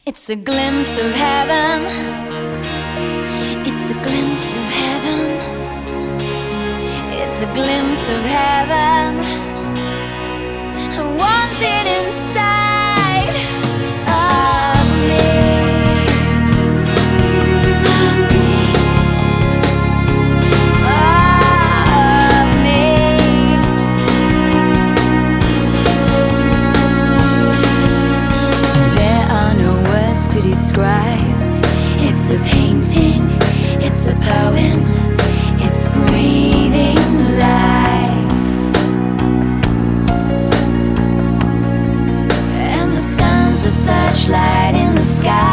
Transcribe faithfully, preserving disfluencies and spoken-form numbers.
It's a glimpse of heaven. It's a glimpse of heaven. It's a glimpse of heaven. I want it inside of me. Of me. Of me. There are no words to describe. It's a painting, it's a poem, it's breathing life. And the sun's a searchlight in the sky.